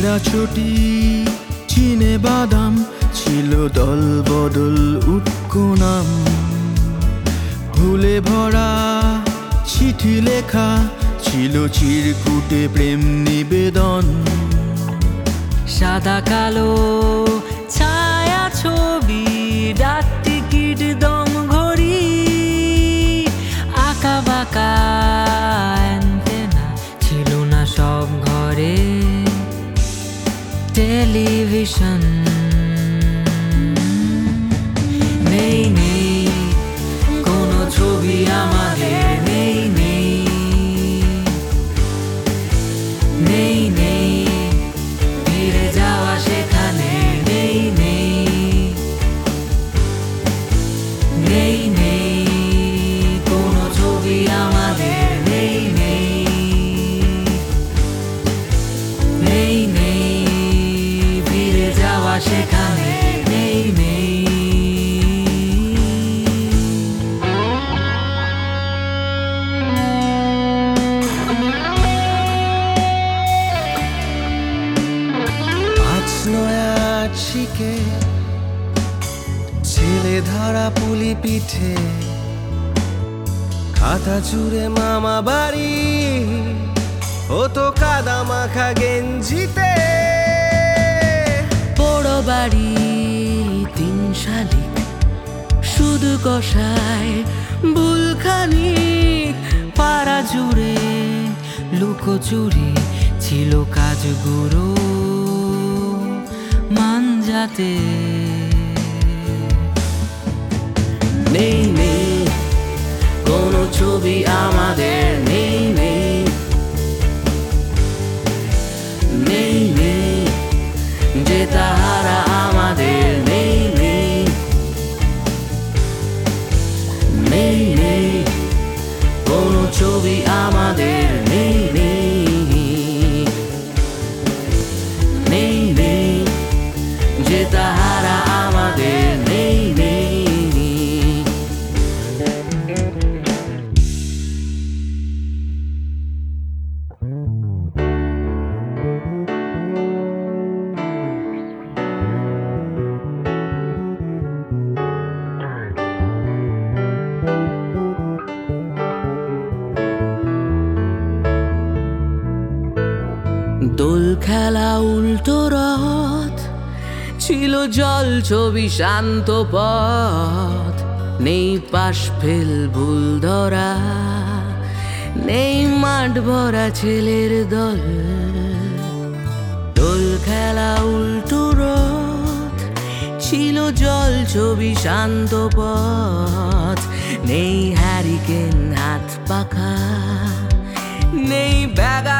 ছটি চিনে বাদাম ছিল দল বদল উটকো নাম। ভুলে ভরা চিঠি লেখা ছিল চিরকুটে প্রেম নিবেদন। সাদা কালো ছায়া ছবি, ডাক টিকিট, দম ঘড়ি, আঁকা বাঁকা অ্যান্টেনা ছিল না সব ঘরে। টেলিভিশন নেই, নেই কোনো ছবি আমাদের, নেই নেই, নেই নেই ফিরে যাওয়া সেখানে, নেই নেই, নেই নেই কোনো ছবি আমাদের, নেই নেই, নেই নেই ফিরে যাওয়া সেখানে, নেই নেই। শিখে ছেলে ধরা পুলি পিঠে, খাতা চুরে মামা বাড়ি হতো কাদা মাখা গেঞ্জিতে। বড় বাড়ি 3 শালিক, শুধু কষায় বুলখানিক, পাড়া জুড়ে লুকোচুরি ছিল কাজগুলো মানজাতে। নেই নেই কোনো ছবি আমাদের, নেই নেই, নেই নেই যে তাহারা আমাদের, নেই নেই, নেই নেই কোনো ছবি আমাদের, নেই নেই, নেই নেই যে তাহারা আমাদের, নেই নেই। দোল খেলা উল্টো রথ ছিল জল ছবি শান্ত পথ, নেই পাশ ফেল ভুল ধরা, নেই মাঠ ভরা ছেলের দল। দোল খেলা উল্টো রথ ছিল জল ছবি শান্ত পথ, নেই হ্যারিকেন হাত পাখা, নেই ব্যাগা